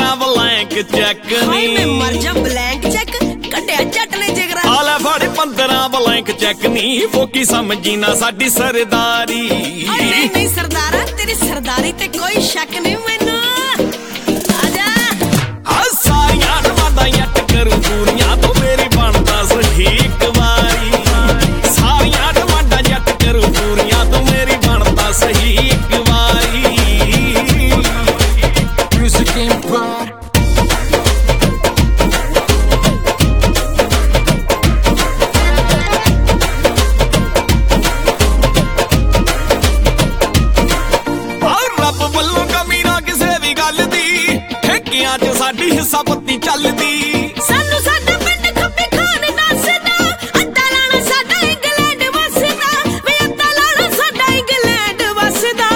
15 blank check ਹਾਏ ਮੈਂ ਨੀ ਮਰ ਜਾ ਬਲੈਂਕ ਚੈੱਕ ਕੱਢਿਆ ਜੱਟ ਨੇ ਜਿਗਰਾ ਆਲੇ ਫੜ 15 ਬਲੈਂਕ ਚੈੱਕ ਨੀ ਫੋਕੀ ਸਮਝੀ ਨਾ ਸਾਡੀ ਸਰਦਾਰੀ ਨਹੀਂ ਨਹੀਂ ਸਰਦਾਰਾ ਤੇਰੀ ਸਰਦਾਰੀ ਤੇ ਕੋਈ ਸ਼ੱਕ ਨਹੀਂ ਮੈਨੂੰ ਆਜਾ ਆ ਸਾਰੀਆਂ ਡਮਾਂਡਾਂ ਜੱਟ ਕਰੂ ਪੂਰੀਆਂ ਤੂੰ ਮੇਰੀ ਬਣਦਾ ਸਹੀ ਇੱਕ ਵਾਰੀ ਸਾਰੀਆਂ ਡਮਾਂਡਾਂ ਜੱਟ ਕਰੂ ਪੂਰੀਆਂ ਤੂੰ ਮੇਰੀ ਬਣਦਾ ਸਹੀ ਇੱਕ ਵਾਰੀ Music Empire. ਰੱਬ ਵੱਲੋਂ ਕਮੀ ਨਾ ਕਿਸੇ ਵੀ ਗੱਲ ਦੀ ਠੇਕਿਆਂ 'ਚ ਸਾਡੀ ਹਿੱਸਾ ਪੱਤੀ ਚੱਲਦੀ ਸਾਨੂੰ ਸਾਡਾ ਪਿੰਡ ਖੱਬੀ ਖਾਨ ਦੱਸਦਾ ਅੱਧਾ ਲਾਣਾ ਸਾਡਾ ਇੰਗਲੈਂਡ ਵਸਦਾ ਵੇ ਅੱਧਾ ਲਾਣਾ ਸਾਡਾ ਇੰਗਲੈਂਡ ਵਸਦਾ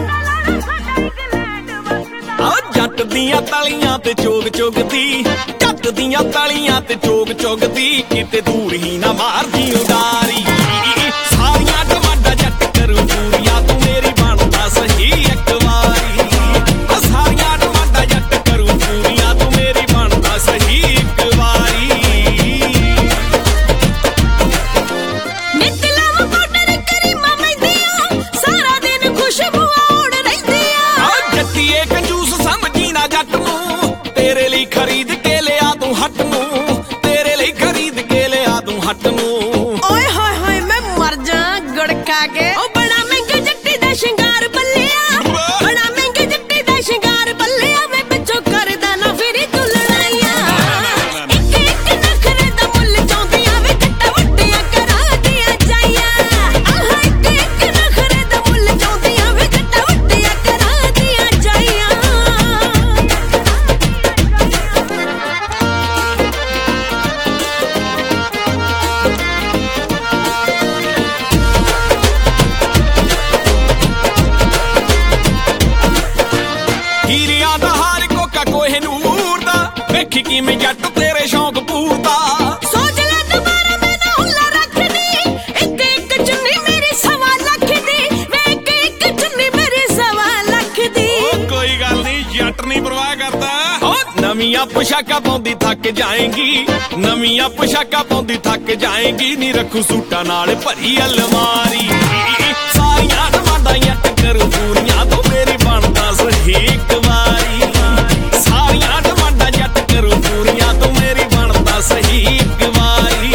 ਆ ਜੱਟ ਦੀਆਂ ਤਲੀਆਂ ਤੇ ਚੋਗ ਚੁਗਦੀ ਜੱਟ ਦੀਆਂ ਤਲੀਆਂ ਤੇ ਚੋਗ ਚੁਗਦੀ ਕਿਤੇ ਦੂਰ ਹੀ ਨਾ ਮਾਰਦੀ ਉਡਾਰੀ ਸਾਰੀਆਂ ਡਮਾਂਡਾਂ ਜੱਟ ਕਰੂ ਪੂਰੀਆਂ ਤੂੰ ਮੇਰੀ ਬਣਦਾ ਸਹੀ ਇੱਕ ਵਾਰੀ ਆ ਸਾਰੀਆਂ ਡਮਾਂਡਾਂ ਜੱਟ ਕਰੂ ਪੂਰੀਆਂ ਤੂੰ ਮੇਰੀ ਬਣਦਾ ਸਹੀ ਇੱਕ ਵਾਰੀ ਨਿੱਤ ਲਾਵਾਂ ਪਾਊਡਰ ਕਰੀਮਾਂ ਮਹਿੰਦੀਆਂ ਸਾਰਾ ਦਿਨ ਖੁਸ਼ਬੂ ਆਉਣ ਰਹਿੰਦੀਆਂ ਆ ਜੱਟੀਏ ਕੰਜੂਸ ਸਮਝੀ ਨਾ ਜੱਟ ਨੂੰ ਤੇਰੇ ਲਈ ਖਰੀਦ ਕੇ ਲਿਆ ਤੂੰ ਹੱਟ ਨੂੰ ਤੇਰੇ ਲਈ ਖਰੀਦ ਕੇ ਲਿਆ ਤੂੰ ਹੱਟ ਨੂੰ ਓਏ ਹੋਏ ਹੋਏ ਮੈਂ ਮਰ ਜਾ ਗੜਕਾ ਕੇ ਉਹ ਬੜਾ ਮਹਿੰਗਾ ਜੱਟੀ ਦਾ ਸ਼ਿੰਗਾਰ ਬੱਲਿਆ ਬੜਾ ਮਹਿੰਗਾ ਜੱਟੀ ਦਾ ਸ਼ਿੰਗਾਰ ਬੱਲਿਆ ਮੈਂ ਪਿੱਛੋਂ ਕਰਦਾ ਨਾ ਫਿਰੀ ਤੂੰ ਲੜਾਈਆਂ ਇੱਕ ਇੱਕ ਨਖਰੇ ਦਾ ਮੁੱਲ ਚਾਉਂਦੀਆਂ ਵੇ ਜੱਟਾਂ ਵੱਡੀਆਂ ਕਰਾ ਦੀਆਂ ਜਾਈਆਂ ਆਹ ਇੱਕ ਇੱਕ ਨਖਰੇ ਦਾ ਮੁੱਲ ਚਾਉਂਦੀਆਂ ਵੇ ਜੱਟਾਂ ਵੱਡੀਆਂ ਕਰਾ ਦੀਆਂ ਜਾਈਆਂ ਹੀਰਿਆਂ ਦਾ ਹਾਰ ਕੋਕਾ ਕੋਹਿਨੂਰ ਦਾ ਵੇਖੀ ਕਿਵੇਂ ਜੱਟ ਤੇਰੇ ਸ਼ੌਂਕ ਪੂਰਦਾ ਸੋਚ ਲੈ ਦੁਬਾਰਾ ਮੈਂ ਨਾ ਹੁਲਾ ਰੱਖਦੀ ਇੱਕ ਇੱਕ ਚੁੰਨੀ ਮੇਰੀ 1.5 ਲੱਖ ਦੀ ਵੇ ਇੱਕ ਇੱਕ ਚੁੰਨੀ ਮੇਰੀ 1.5 ਲੱਖ ਦੀ ਉਹ ਕੋਈ ਗੱਲ ਨਹੀਂ ਜੱਟ ਨਹੀਂ ਪਰਵਾਹ ਕਰਦਾ ਉਹ ਨਵੀਆਂ ਪੁਸ਼ਾਕਾਂ ਪਾਉਂਦੀ ਥੱਕ ਜਾਏਗੀ ਨਵੀਆਂ ਪੁਸ਼ਾਕਾਂ ਪਾਉਂਦੀ ਥੱਕ ਜਾਏਗੀ ਨੀ ਰੱਖੂ ਸੂਟਾਂ ਨਾਲ ਭਰੀ ਅਲਮਾਰੀ ਸਾਰੀਆਂ ਡਮਾਂਡਾਂ ਜੱਟ ਕਰੂ ਪੂਰੀਆਂ ਤੂੰ ਮੇਰੀ ਬਣਦਾ ਸਹੀ ਇੱਕ ਵਾਰੀ ਸਾਰੀਆਂ ਡਮਾਂਡਾਂ ਜੱਟ ਕਰੂ ਪੂਰੀਆਂ ਤੂੰ ਮੇਰੀ ਬਣਦਾ ਸਹੀ ਇੱਕ ਵਾਰੀ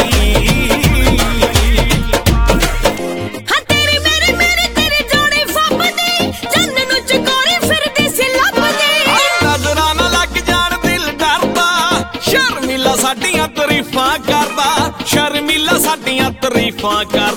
ਹਾਂ ਤੇਰੀ ਮੇਰੀ ਤੇਰੀ ਜੋੜੀ ਫੱਬਦੀ ਜੰਨ ਨੂੰ ਚਕੋਰੀ ਫਿਰਦੀ ਸੀ ਲੱਭਦੀ ਨਜ਼ਰਾਂ ਨਾ ਲੱਗ ਜਾਣ ਦਿਲ ਡਰਦਾ ਸ਼ਰਮੀਲਾ ਸਾਡੀਆਂ ਤਾਰੀਫਾਂ ਕਰਦਾ ਸ਼ਰਮੀਲਾ ਸਾਡੀਆਂ ਤਾਰੀਫਾਂ ਕਰਦਾ